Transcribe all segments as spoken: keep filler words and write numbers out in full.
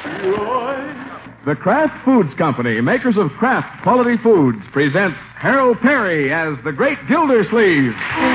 Leroy. The Kraft Foods Company, makers of Kraft Quality Foods, presents Harold Perry as the Great Gildersleeve.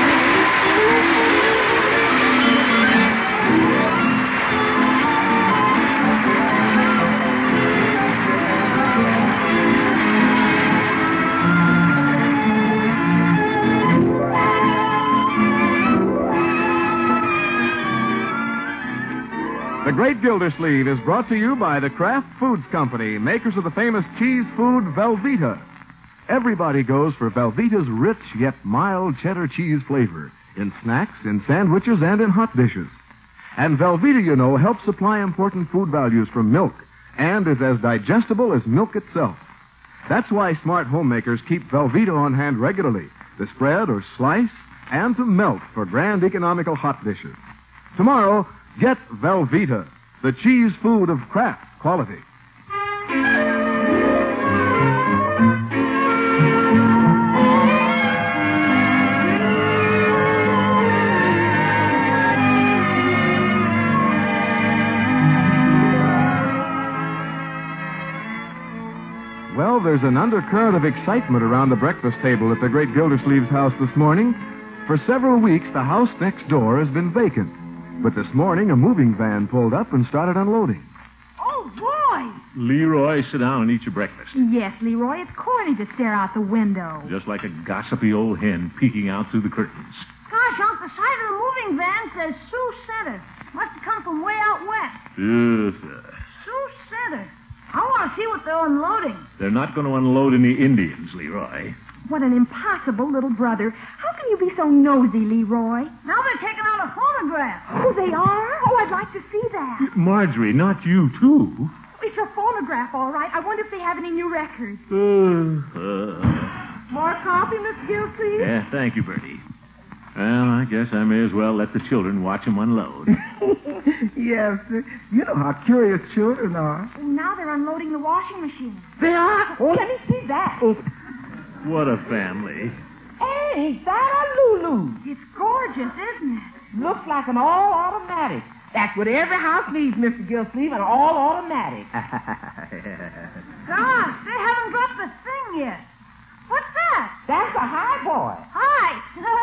The Great Gildersleeve is brought to you by the Kraft Foods Company, makers of the famous cheese food Velveeta. Everybody goes for Velveeta's rich yet mild cheddar cheese flavor in snacks, in sandwiches, and in hot dishes. And Velveeta, you know, helps supply important food values from milk and is as digestible as milk itself. That's why smart homemakers keep Velveeta on hand regularly to spread or slice and to melt for grand economical hot dishes. Tomorrow, get Velveeta, the cheese food of Kraft quality. Well, there's an undercurrent of excitement around the breakfast table at the Great Gildersleeve's house this morning. For several weeks, the house next door has been vacant. But this morning, a moving van pulled up and started unloading. Oh, Roy! Leroy, sit down and eat your breakfast. Yes, Leroy, it's corny to stare out the window. Just like a gossipy old hen peeking out through the curtains. Gosh, off the side of the moving van says Sioux Center. Must have come from way out west. Yes, sir. Sioux Center. I want to see what they're unloading. They're not going to unload any Indians, Leroy. What an impossible little brother. How can you be so nosy, Leroy? Now they're taking out a phonograph. Oh, they are? Oh, I'd like to see that. Marjorie, not you, too. It's a phonograph, all right. I wonder if they have any new records. Uh, uh. More coffee, Miss Gilsey? Yeah, thank you, Bertie. Well, I guess I may as well let the children watch them unload. Yes, sir. You know how curious children are. Now they're unloading the washing machine. They are? Oh, let me see that. Oh. What a family. Hey, is that a Lulu? It's gorgeous, isn't it? Looks like an all-automatic. That's what every house needs, Mister Gilsleeve, an all-automatic. Gosh, they haven't got the thing yet. What's that? That's a high boy. Hi.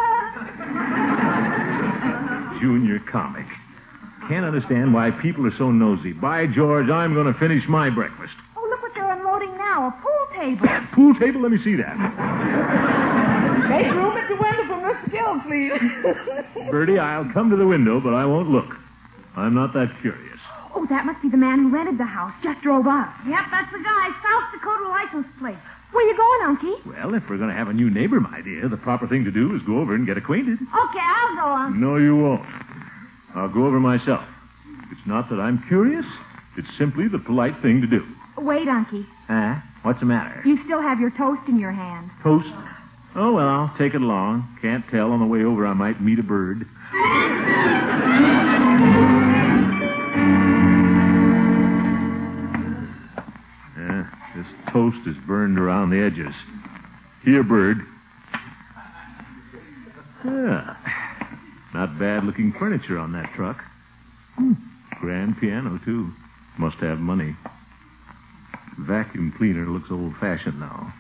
Junior comic. Can't understand why people are so nosy. By George, I'm going to finish my breakfast. Oh, look what they're unloading now, a pool table. Pool table? Let me see that. Make room at the window for Mister Gilsleeve. Bertie, I'll come to the window, but I won't look. I'm not that curious. Oh, that must be the man who rented the house. Just drove up. Yep, that's the guy. South Dakota license plate. Where you going, Unky? Well, if we're going to have a new neighbor, my dear, the proper thing to do is go over and get acquainted. Okay, I'll go, Unky. No, you won't. I'll go over myself. It's not that I'm curious. It's simply the polite thing to do. Wait, Unky. Huh? What's the matter? You still have your toast in your hand. Toast? Oh, well, I'll take it along. Can't tell. On the way over, I might meet a bird. Yeah, this toast is burned around the edges. Here, bird. Yeah. Not bad-looking furniture on that truck. Hmm. Grand piano, too. Must have money. Vacuum cleaner looks old-fashioned now.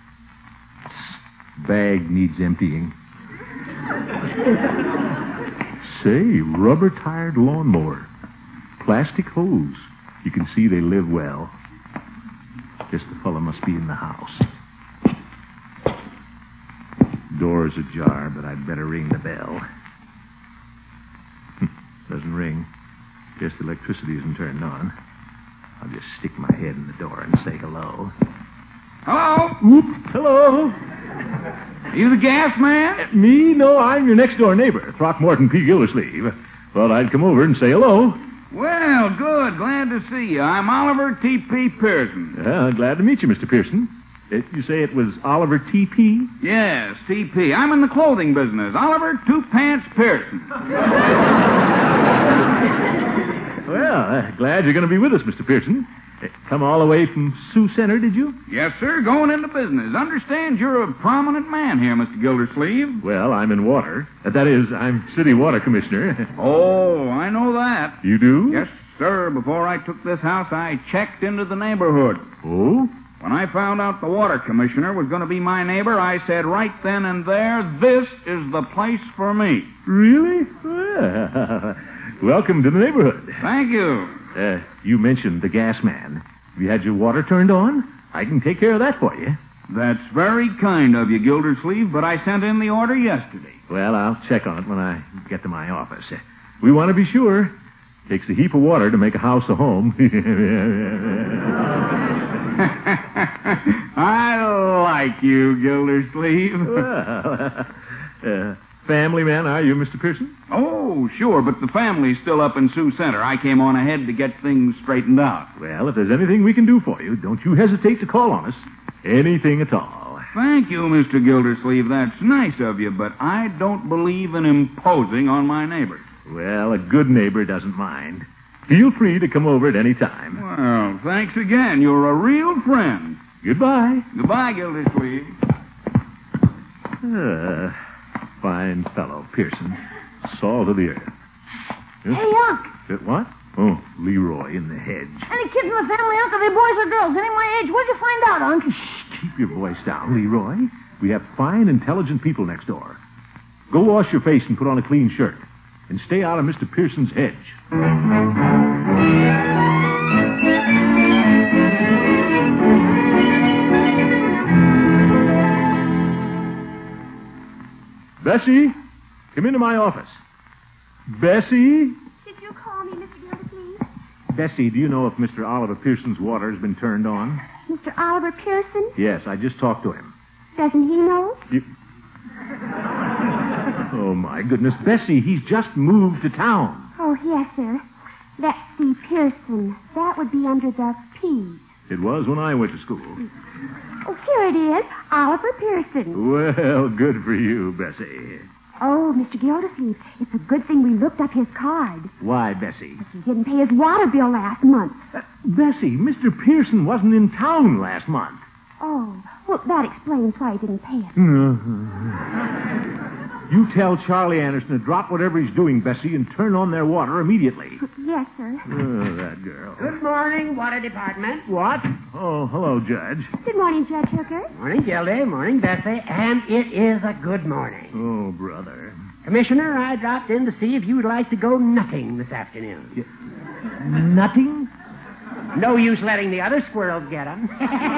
Bag needs emptying. Say, rubber-tired lawnmower. Plastic hose. You can see they live well. Guess the fellow must be in the house. Door's ajar, but I'd better ring the bell. Doesn't ring. Guess the electricity isn't turned on. I'll just stick my head in the door and say hello. Hello? Oop. Hello. You the gas man? Uh, me? No, I'm your next-door neighbor, Throckmorton P. Gildersleeve. Thought I'd come over and say hello. Well, good. Glad to see you. I'm Oliver T P. Pearson. Yeah, glad to meet you, Mister Pearson. Uh, you say it was Oliver T P? Yes, T P. I'm in the clothing business. Oliver Two Pants Pearson. Well, uh, glad you're going to be with us, Mister Pearson. Uh, come all the way from Sioux Center, did you? Yes, sir. Going into business. Understand you're a prominent man here, Mister Gildersleeve. Well, I'm in water. Uh, that is, I'm city water commissioner. Oh, I know that. You do? Yes, Sir, before I took this house, I checked into the neighborhood. Oh? When I found out the water commissioner was going to be my neighbor, I said right then and there, this is the place for me. Really? Well, welcome to the neighborhood. Thank you. Uh, you mentioned the gas man. Have you had your water turned on? I can take care of that for you. That's very kind of you, Gildersleeve, but I sent in the order yesterday. Well, I'll check on it when I get to my office. Uh, we want to be sure. Takes a heap of water to make a house a home. I like you, Gildersleeve. Well, uh, family man, are you, Mister Pearson? Oh, sure, but the family's still up in Sioux Center. I came on ahead to get things straightened out. Well, if there's anything we can do for you, don't you hesitate to call on us. Anything at all. Thank you, Mister Gildersleeve. That's nice of you, but I don't believe in imposing on my neighbors. Well, a good neighbor doesn't mind. Feel free to come over at any time. Well, thanks again. You're a real friend. Goodbye. Goodbye, Gildersleeve. Uh, fine fellow, Pearson. Salt of the earth. Hey, Unc. Uh, what? Oh, Leroy in the hedge. Any kids in the family, Unc? Are they boys or girls? Any my age? What'd you find out, Unc? Shh, keep your voice down, Leroy. We have fine, intelligent people next door. Go wash your face and put on a clean shirt. And stay out of Mister Pearson's hedge. Bessie, come into my office. Bessie? Did you call me, Mister Gildersleeve? Bessie, do you know if Mister Oliver Pearson's water has been turned on? Mister Oliver Pearson? Yes, I just talked to him. Doesn't he know? You... Oh, my goodness. Bessie, he's just moved to town. Oh, yes, sir. That's the Pearson. That would be under the P. It was when I went to school. Oh, here it is. Oliver Pearson. Well, good for you, Bessie. Oh, Mister Gildersleeve, it's a good thing we looked up his card. Why, Bessie? He didn't pay his water bill last month. Uh, Bessie, Mister Pearson wasn't in town last month. Oh, well, that explains why he didn't pay it. You tell Charlie Anderson to drop whatever he's doing, Bessie, and turn on their water immediately. Yes, sir. Oh, that girl. Good morning, Water Department. What? Oh, hello, Judge. Good morning, Judge Hooker. Morning, Gildy. Morning, Bessie. And it is a good morning. Oh, brother. Commissioner, I dropped in to see if you would like to go nutting this afternoon. Yeah. Nutting? No use letting the other squirrels get them.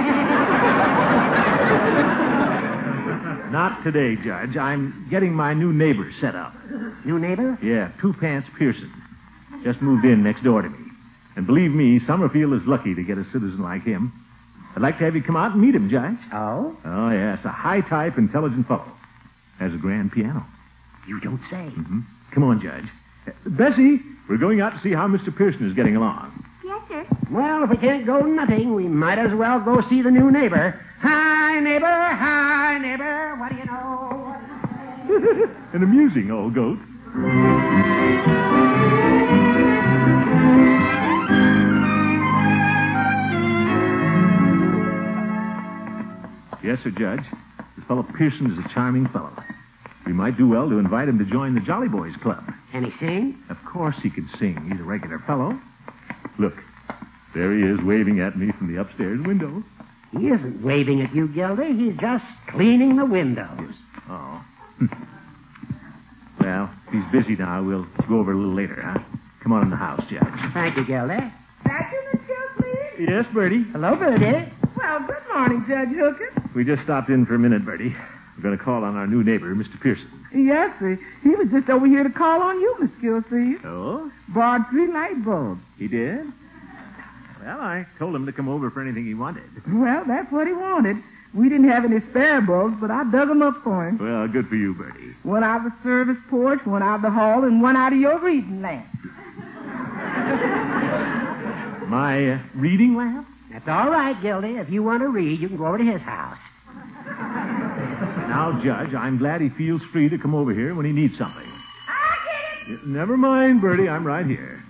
Not today, Judge. I'm getting my new neighbor set up. New neighbor? Yeah, Two Pants Pearson. Just moved in next door to me. And believe me, Summerfield is lucky to get a citizen like him. I'd like to have you come out and meet him, Judge. Oh? Oh, yes, a high-type, intelligent fellow. Has a grand piano. You don't say. Mm-hmm. Come on, Judge. Uh, Bessie, we're going out to see how Mister Pearson is getting along. Yes, sir. Well, if we can't go nutting, we might as well go see the new neighbor. Hi, neighbor. Hi, neighbor. What do you know? An amusing old goat. Yes, sir, Judge. This fellow Pearson is a charming fellow. We might do well to invite him to join the Jolly Boys Club. Can he sing? Of course he can sing. He's a regular fellow. Look, there he is waving at me from the upstairs window. He isn't waving at you, Gildy. He's just cleaning the windows. Oh. Well, if he's busy now, we'll go over a little later, huh? Come on in the house, Judge. Thank you, Gildy. Back you, Miss Gilsleeve? Yes, Bertie. Hello, Bertie. Well, good morning, Judge Hooker. We just stopped in for a minute, Bertie. We're going to call on our new neighbor, Mister Pearson. Yes, sir. He was just over here to call on you, Miss Gilsleeve. Oh? Bought three light bulbs. He did? Well, I told him to come over for anything he wanted. Well, that's what he wanted. We didn't have any spare bulbs, but I dug them up for him. Well, good for you, Bertie. One out of the service porch, one out of the hall, and one out of your reading lamp. My uh, reading lamp? That's all right, Gildy. If you want to read, you can go over to his house. Now, Judge, I'm glad he feels free to come over here when he needs something. I get it. Never mind, Bertie. I'm right here.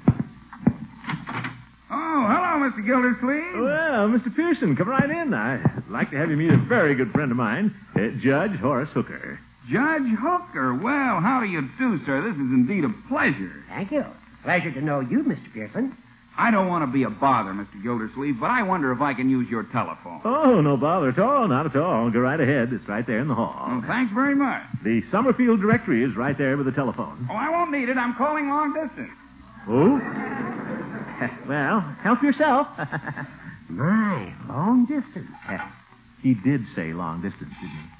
Oh, hello, Mister Gildersleeve. Well, Mister Pearson, come right in. I'd like to have you meet a very good friend of mine, uh, Judge Horace Hooker. Judge Hooker. Well, how do you do, sir? This is indeed a pleasure. Thank you. Pleasure to know you, Mister Pearson. I don't want to be a bother, Mister Gildersleeve, but I wonder if I can use your telephone. Oh, no bother at all. Not at all. Go right ahead. It's right there in the hall. Well, thanks very much. The Summerfield directory is right there with the telephone. Oh, I won't need it. I'm calling long distance. Oh? Well, help yourself. My, long distance. He did say long distance, didn't he?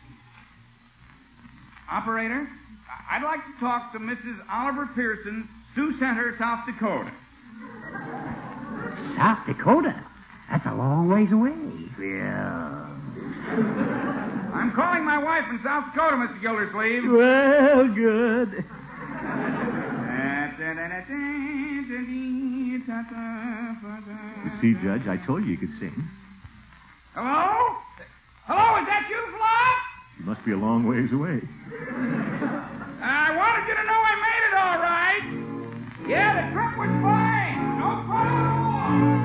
Operator, I'd like to talk to Missus Oliver Pearson, Sioux Center, South Dakota. South Dakota? That's a long ways away. Yeah. I'm calling my wife in South Dakota, Mister Gildersleeve. Well, good. You see, Judge, I told you you could sing. Hello? Hello, is that you, Fluff? You must be a long ways away. I wanted you to know I made it all right. Yeah, the trip was fine. No problem.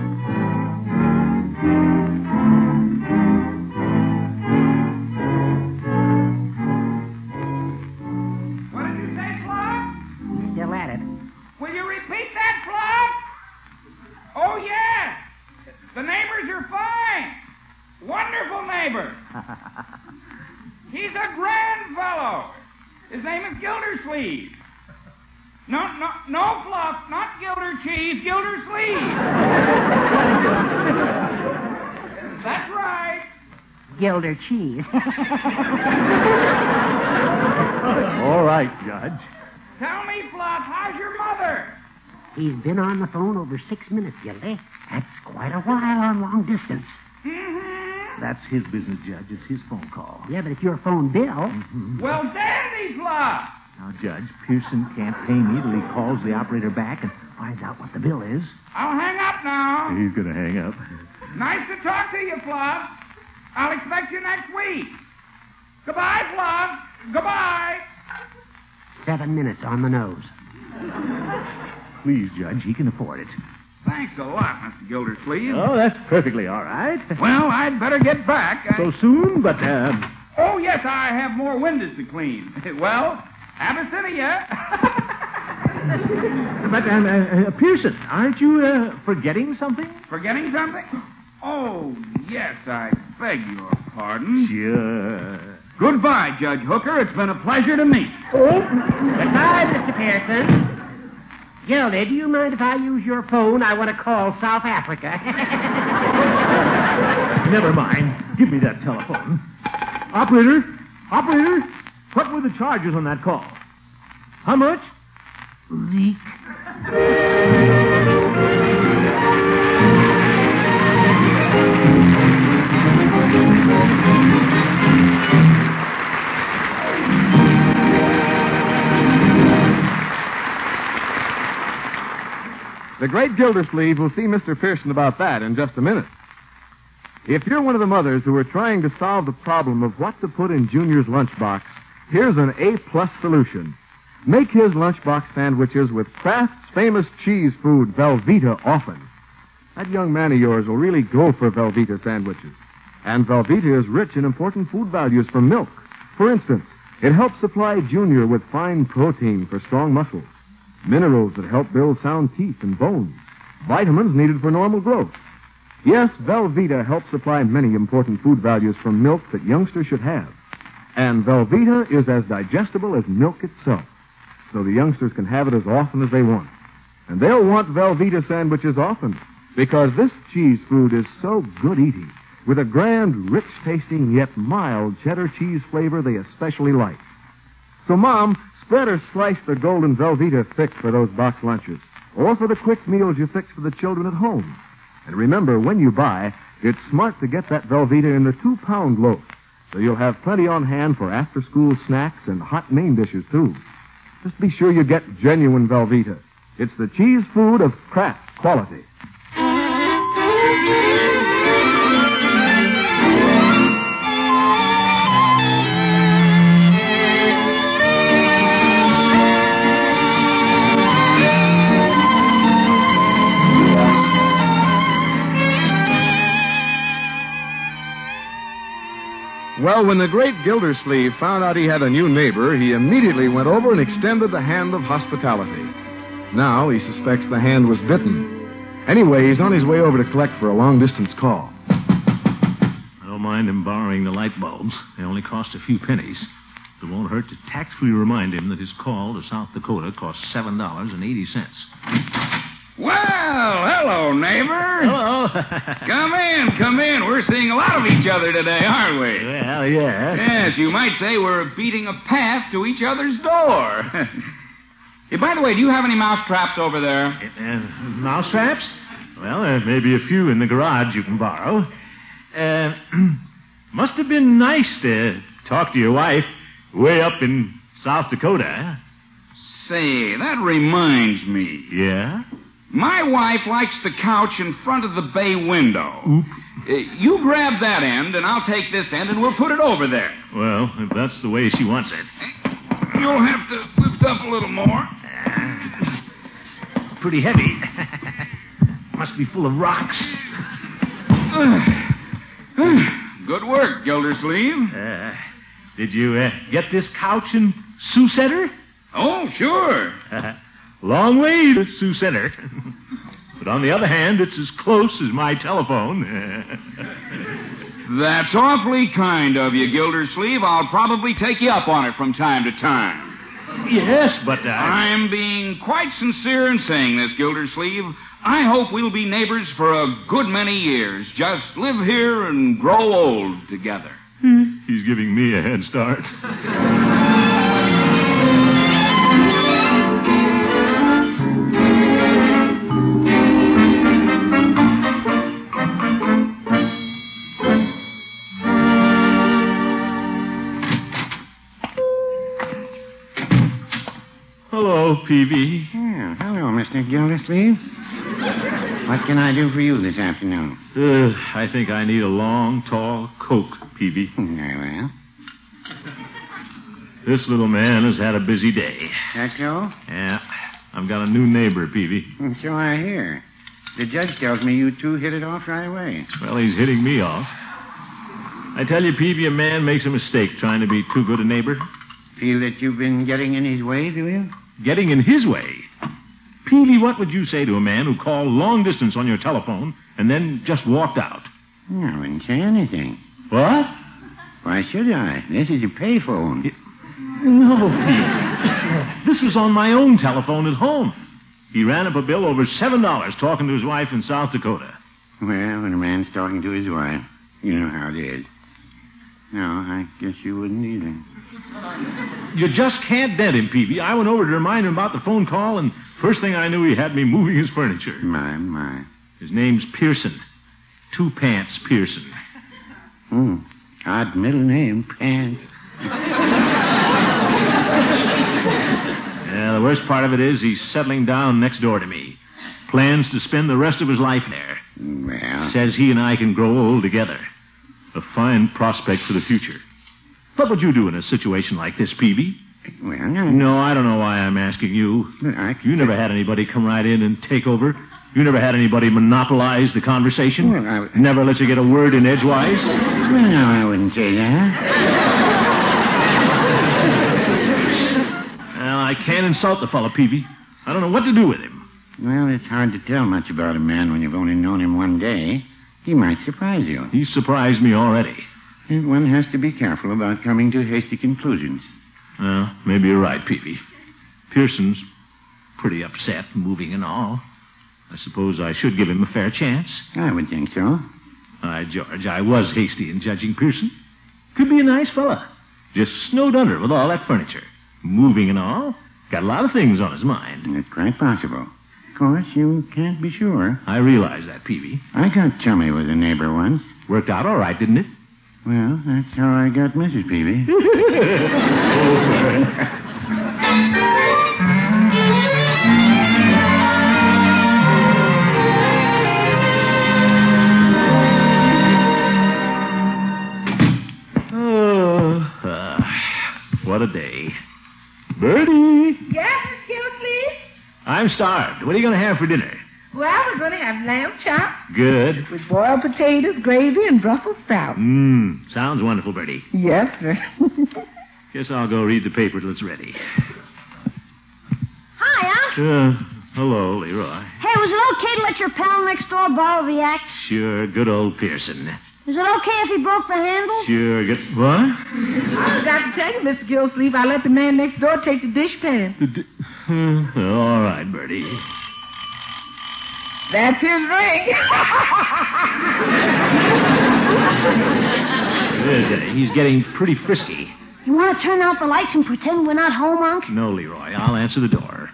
What did you say, Fluff? He's still at it. Will you repeat that, Fluff? Oh, yes. The neighbors are fine. Wonderful neighbors. He's a grand fellow. His name is Gildersleeve. No, no, no, Fluff, not Gilder Cheese, Gildersleeve. That's right. Gilder cheese. All right, Judge. Tell me, Fluff, how's your mother? He's been on the phone over six minutes, Gildy. That's quite a while on long distance. Mm-hmm. That's his business, Judge. It's his phone call. Yeah, but it's your phone bill. Mm-hmm. Well, dandy, Fluff. Now, Judge, Pearson can't pay me till he calls the operator back and finds out what the bill is. I'll hang up now. He's going to hang up. Nice to talk to you, Fluff. I'll expect you next week. Goodbye, Fluff. Goodbye. Seven minutes on the nose. Please, Judge, he can afford it. Thanks a lot, Mister Gildersleeve. Oh, that's perfectly all right. Well, I'd better get back. I... So soon, but, uh... Oh, yes, I have more windows to clean. Well, Abyssinia. But, uh, uh, Pearson, aren't you uh, forgetting something? Forgetting something? Oh, yes, I beg your pardon. Sure. Goodbye, Judge Hooker. It's been a pleasure to meet. Oh, goodbye, Mister Pearson. Gildy, do you mind if I use your phone? I want to call South Africa. Never mind. Give me that telephone. Operator, operator, what were the charges on that call? How much? Zeke. The great Gildersleeve will see Mister Pearson about that in just a minute. If you're one of the mothers who are trying to solve the problem of what to put in Junior's lunchbox, here's an A-plus solution. Make his lunchbox sandwiches with Kraft's famous cheese food, Velveeta, often. That young man of yours will really go for Velveeta sandwiches. And Velveeta is rich in important food values from milk. For instance, it helps supply Junior with fine protein for strong muscles, minerals that help build sound teeth and bones, vitamins needed for normal growth. Yes, Velveeta helps supply many important food values from milk that youngsters should have. And Velveeta is as digestible as milk itself, so the youngsters can have it as often as they want. And they'll want Velveeta sandwiches often, because this cheese food is so good eating, with a grand, rich-tasting, yet mild cheddar cheese flavor they especially like. So, Mom, spread or slice the golden Velveeta thick for those box lunches, or for the quick meals you fix for the children at home. And remember, when you buy, it's smart to get that Velveeta in the two-pound loaf, so you'll have plenty on hand for after-school snacks and hot main dishes, too. Just be sure you get genuine Velveeta. It's the cheese food of Kraft quality. Well, when the great Gildersleeve found out he had a new neighbor, he immediately went over and extended the hand of hospitality. Now he suspects the hand was bitten. Anyway, he's on his way over to collect for a long-distance call. I don't mind him borrowing the light bulbs. They only cost a few pennies. It won't hurt to tactfully remind him that his call to South Dakota cost seven dollars and eighty cents. Well, hello, neighbor. Hello. Come in, come in. We're seeing a lot of each other today, aren't we? Well, yeah. Yes, you might say we're beating a path to each other's door. Hey, by the way, do you have any mouse traps over there? Uh, mouse traps? Well, there may be a few in the garage you can borrow. Uh, must have been nice to talk to your wife way up in South Dakota. Say, that reminds me. Yeah? My wife likes the couch in front of the bay window. Oop. Uh, you grab that end, and I'll take this end, and we'll put it over there. Well, if that's the way she wants it. You'll have to lift up a little more. Pretty heavy. Must be full of rocks. Good work, Gildersleeve. Uh, did you uh, get this couch in Sioux Center? Oh, sure. Long way to Sioux Center. But on the other hand, it's as close as my telephone. That's awfully kind of you, Gildersleeve. I'll probably take you up on it from time to time. Yes, but I... I'm being quite sincere in saying this, Gildersleeve. I hope we'll be neighbors for a good many years. Just live here and grow old together. He's giving me a head start. Hello, Peavy. Oh, hello, Mister Gildersleeve. What can I do for you this afternoon? Uh, I think I need a long, tall Coke, Peavy. Very well. This little man has had a busy day. That so? Yeah. I've got a new neighbor, Peavy. So I hear. The judge tells me you two hit it off right away. Well, he's hitting me off. I tell you, Peavy, a man makes a mistake trying to be too good a neighbor. Feel that you've been getting in his way, do you? Getting in his way? Peavy, what would you say to a man who called long distance on your telephone and then just walked out? I wouldn't say anything. What? Why should I? This is a payphone. It... No, Peavy. This was on my own telephone at home. He ran up a bill over seven dollars talking to his wife in South Dakota. Well, when a man's talking to his wife, you know how it is. No, I guess you wouldn't either. You just can't dent him, Peavy. I went over to remind him about the phone call, and first thing I knew, he had me moving his furniture. My, my. His name's Pearson. Two Pants Pearson. Hmm. Odd middle name, Pants. Yeah, the worst part of it is he's settling down next door to me. Plans to spend the rest of his life there. Well... Says he and I can grow old together. A fine prospect for the future. What would you do in a situation like this, Peavy? Well, I... No, I don't know why I'm asking you. I... You never had anybody come right in and take over. You never had anybody monopolize the conversation. Well, I... Never let you get a word in edgewise. Well, no, I wouldn't say that. Well, I can't insult the fellow, Peavy. I don't know what to do with him. Well, it's hard to tell much about a man when you've only known him one day. He might surprise you. He's surprised me already. And one has to be careful about coming to hasty conclusions. Well, maybe you're right, Peavy. Pearson's pretty upset, moving and all. I suppose I should give him a fair chance. I would think so. By George, I was hasty in judging Pearson. Could be a nice fella. Just snowed under with all that furniture. Moving and all. Got a lot of things on his mind. It's quite possible. Of course, you can't be sure. I realize that, Peavy. I got chummy with a neighbor once. Worked out all right, didn't it? Well, that's how I got Missus Peavy. Oh, uh, what a day. Bertie! Yes, Miss Gildersleeve? I'm starved. What are you going to have for dinner? Well, we're going to have lamb chop Good. with boiled potatoes, gravy, and Brussels sprouts. Mmm, sounds wonderful, Bertie. Yes, sir. Guess I'll go read the paper till it's ready. Hi, Unc. Uh, Hello, Leroy. Hey, was it okay to let your pal next door borrow the axe? Sure, good old Pearson. Is it okay if he broke the handle? Sure, get... What? I forgot to tell you, Mister Gillsleeve, I let the man next door take the dishpan. The di- uh, all right, Bertie. That's his ring. He's getting pretty frisky. You want to turn out the lights and pretend we're not home, Unc? No, Leroy. I'll answer the door.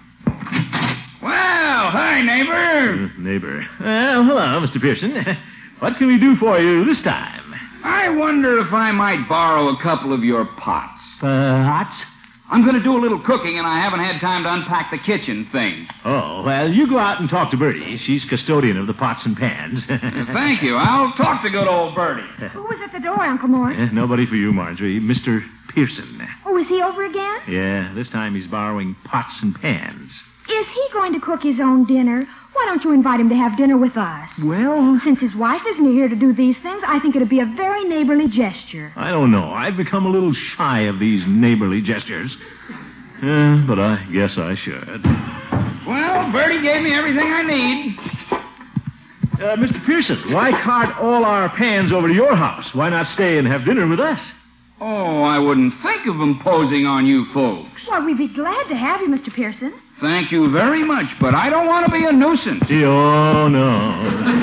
Well, hi, neighbor. Uh, neighbor. Uh, hello, Mister Pearson. What can we do for you this time? I wonder if I might borrow a couple of your pots. Pots? I'm going to do a little cooking, and I haven't had time to unpack the kitchen things. Oh, well, you go out and talk to Bertie. She's custodian of the pots and pans. Thank you. I'll talk to good old Bertie. Who was at the door, Uncle Mort? Eh, nobody for you, Marjorie. Mister Pearson. Oh, is he over again? Yeah, this time he's borrowing pots and pans. Is he going to cook his own dinner? Why don't you invite him to have dinner with us? Well... Since his wife isn't here to do these things, I think it'd be a very neighborly gesture. I don't know. I've become a little shy of these neighborly gestures. Uh, but I guess I should. Well, Bertie gave me everything I need. Uh, Mister Pearson, why cart all our pans over to your house? Why not stay and have dinner with us? Oh, I wouldn't think of imposing on you folks. Well, we'd be glad to have you, Mister Pearson. Thank you very much, but I don't want to be a nuisance. Oh, no.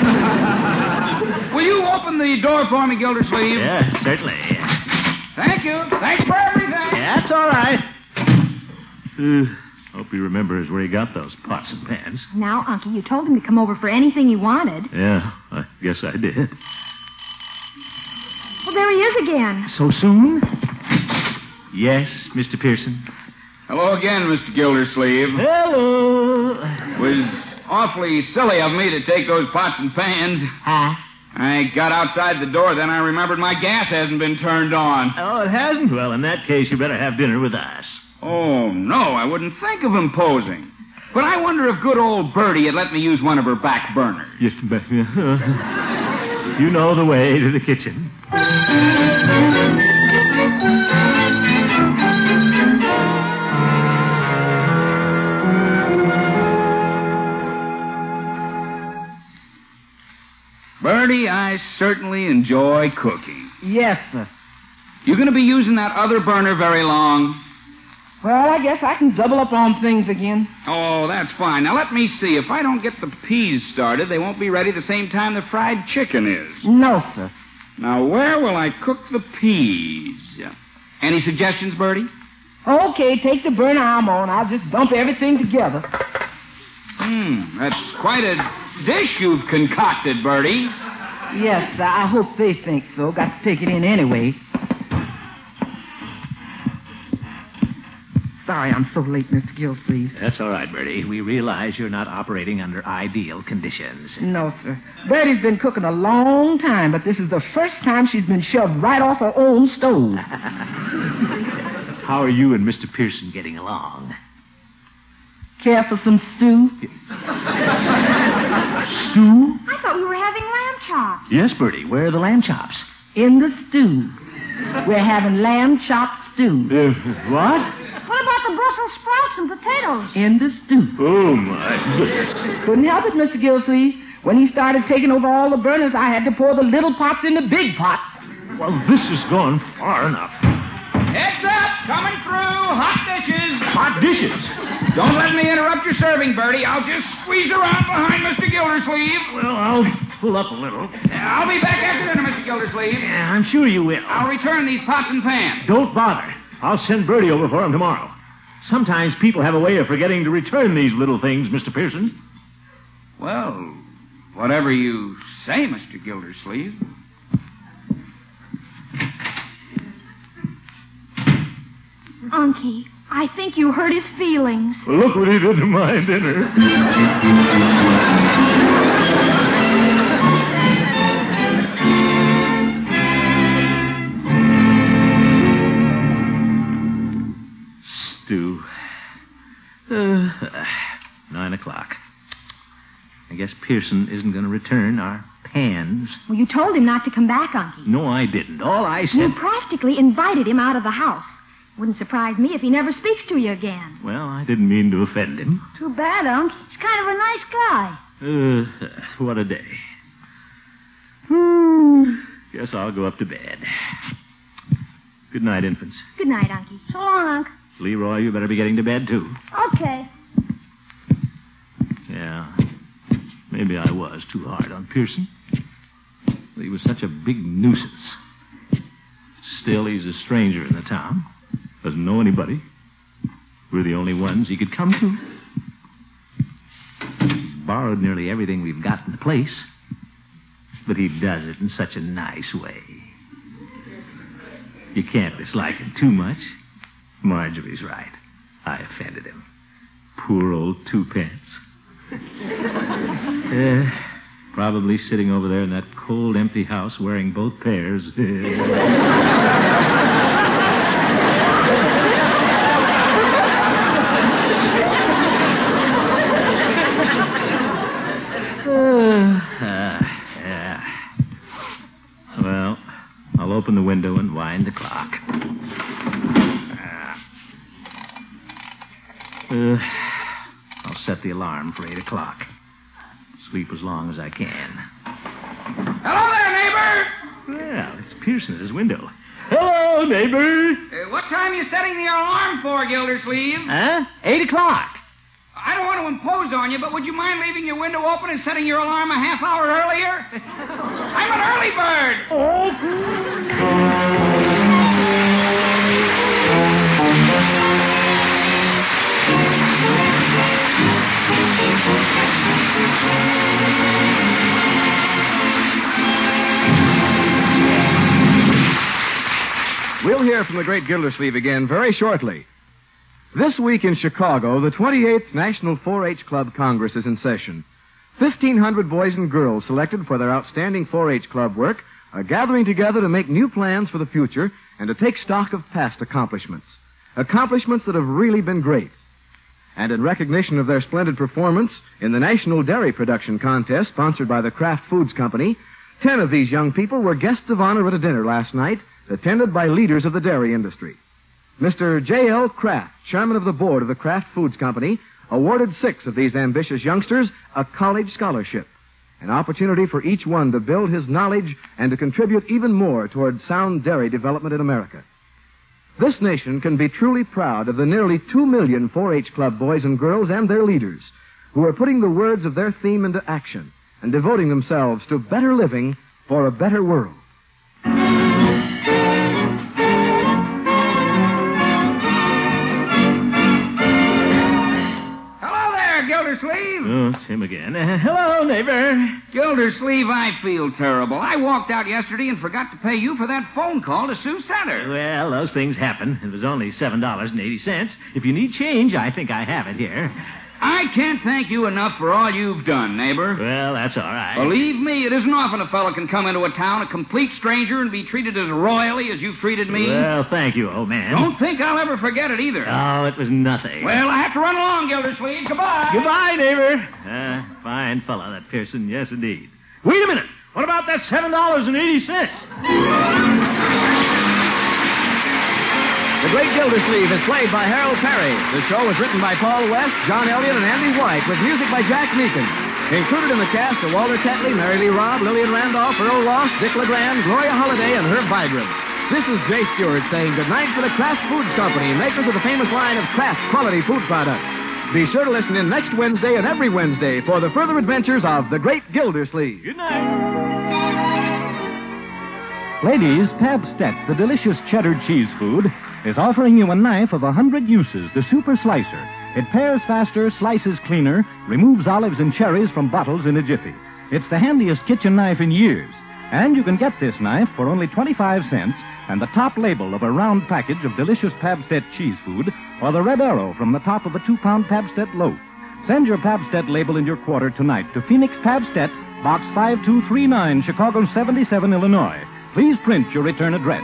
Will you open the door for me, Gildersleeve? Yeah, certainly. Thank you. Thanks for everything. Yeah, that's all right. Uh, hope he remembers where he got those pots and pans. Now, Unky, you told him to come over for anything he wanted. Yeah, I guess I did. Well, there he is again. So soon? Yes, Mister Pearson. Hello again, Mister Gildersleeve. Hello. Was awfully silly of me to take those pots and pans. Huh? I got outside the door, then I remembered my gas hasn't been turned on. Oh, it hasn't? Well, in that case, you better have dinner with us. Oh, no, I wouldn't think of imposing. But I wonder if good old Bertie had let me use one of her back burners. Yes, but, uh, you know the way to the kitchen. Bertie, I certainly enjoy cooking. Yes, sir. You going to be using that other burner very long? Well, I guess I can double up on things again. Oh, that's fine. Now, let me see. If I don't get the peas started, they won't be ready the same time the fried chicken is. No, sir. Now, where will I cook the peas? Any suggestions, Bertie? Okay, take the burner I'm on. I'll just dump everything together. Hmm, that's quite a dish you've concocted, Bertie. Yes, sir. I hope they think so. Got to take it in anyway. Sorry I'm so late, Mister Gilsleeve. That's all right, Bertie. We realize you're not operating under ideal conditions. No, sir. Bertie's been cooking a long time, but this is the first time she's been shoved right off her own stove. How are you and Mister Pearson getting along? Care for some stew? Stew? I thought we were having lamb chops. Yes, Bertie. Where are the lamb chops? In the stew. We're having lamb chop stew. Uh, what? What about the Brussels sprouts and potatoes? In the stew. Oh, my. Couldn't help it, Mister Gilsleeve. When he started taking over all the burners, I had to pour the little pots in the big pot. Well, this has gone far enough. Heads up! Coming through! Hot dishes! Hot dishes? Don't let me interrupt your serving, Bertie. I'll just squeeze around behind Mister Gildersleeve. Well, I'll pull up a little. I'll be back after dinner, Mister Gildersleeve. Yeah, I'm sure you will. I'll return these pots and pans. Don't bother. I'll send Bertie over for him tomorrow. Sometimes people have a way of forgetting to return these little things, Mister Pearson. Well, whatever you say, Mister Gildersleeve. Unky, I think you hurt his feelings. Well, look what he did to my dinner. Stew. Uh, nine o'clock. I guess Pearson isn't going to return our pans. Well, you told him not to come back, Unky. No, I didn't. All I said... You practically invited him out of the house. Wouldn't surprise me if he never speaks to you again. Well, I didn't mean to offend him. Too bad, Unc. He's kind of a nice guy. Uh, what a day. Hmm, guess I'll go up to bed. Good night, infants. Good night, Unky. So long, Unc. Leroy, you better be getting to bed, too. Okay. Yeah, maybe I was too hard on Pearson. He was such a big nuisance. Still, he's a stranger in the town. Doesn't know anybody. We're the only ones he could come to. He's borrowed nearly everything we've got in the place. But he does it in such a nice way. You can't dislike him too much. Marjorie's right. I offended him. Poor old Two-Pence. uh, probably sitting over there in that cold, empty house wearing both pairs. I'll open the window and wind the clock. Uh, I'll set the alarm for eight o'clock. Sleep as long as I can. Hello there, neighbor. Well, it's Pearson at his window. Hello, neighbor. Uh, what time are you setting the alarm for, Gildersleeve? Huh? Eight o'clock. I don't want to impose on you, but would you mind leaving your window open and setting your alarm a half hour earlier? I'm an early bird. Oh. We'll hear from the great Gildersleeve again very shortly. This week in Chicago, the twenty-eighth National four H Club Congress is in session. fifteen hundred boys and girls selected for their outstanding four H club work are gathering together to make new plans for the future and to take stock of past accomplishments. Accomplishments that have really been great. And in recognition of their splendid performance in the National Dairy Production Contest sponsored by the Kraft Foods Company, ten of these young people were guests of honor at a dinner last night attended by leaders of the dairy industry. Mister J L. Kraft, chairman of the board of the Kraft Foods Company, awarded six of these ambitious youngsters a college scholarship, an opportunity for each one to build his knowledge and to contribute even more toward sound dairy development in America. This nation can be truly proud of the nearly two million four H club boys and girls and their leaders who are putting the words of their theme into action and devoting themselves to better living for a better world. Gildersleeve? Oh, it's him again. Uh, hello, neighbor. Gildersleeve, I feel terrible. I walked out yesterday and forgot to pay you for that phone call to Sioux Center. Well, those things happen. It was only seven dollars and eighty cents. If you need change, I think I have it here. I can't thank you enough for all you've done, neighbor. Well, that's all right. Believe me, it isn't often a fellow can come into a town, a complete stranger, and be treated as royally as you've treated me. Well, thank you, old man. Don't think I'll ever forget it either. Oh, it was nothing. Well, I have to run along, Gildersleeve. Goodbye. Goodbye, neighbor. Uh, fine fellow, that Pearson. Yes, indeed. Wait a minute. What about that seven dollars and eighty cents? The Great Gildersleeve is played by Harold Perry. The show was written by Paul West, John Elliott, and Andy White, with music by Jack Meakin. Included in the cast are Walter Tetley, Mary Lee Robb, Lillian Randolph, Earl Ross, Dick LeGrand, Gloria Holliday, and Herb Vigran. This is Jay Stewart saying goodnight for the Kraft Foods Company, makers of the famous line of Kraft quality food products. Be sure to listen in next Wednesday and every Wednesday for the further adventures of the Great Gildersleeve. Good night. Ladies, Pabstet, the delicious cheddar cheese food, is offering you a knife of a hundred uses, the Super Slicer. It pares faster, slices cleaner, removes olives and cherries from bottles in a jiffy. It's the handiest kitchen knife in years. And you can get this knife for only twenty-five cents and the top label of a round package of delicious Pabstet cheese food or the red arrow from the top of a two-pound Pabstet loaf. Send your Pabstet label in your quarter tonight to Phoenix Pabstet, Box five two three nine, Chicago seventy-seven, Illinois. Please print your return address.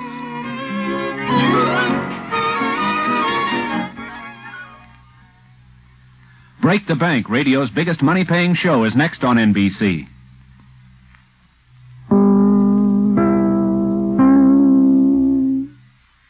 Break the Bank, radio's biggest money-paying show, is next on N B C.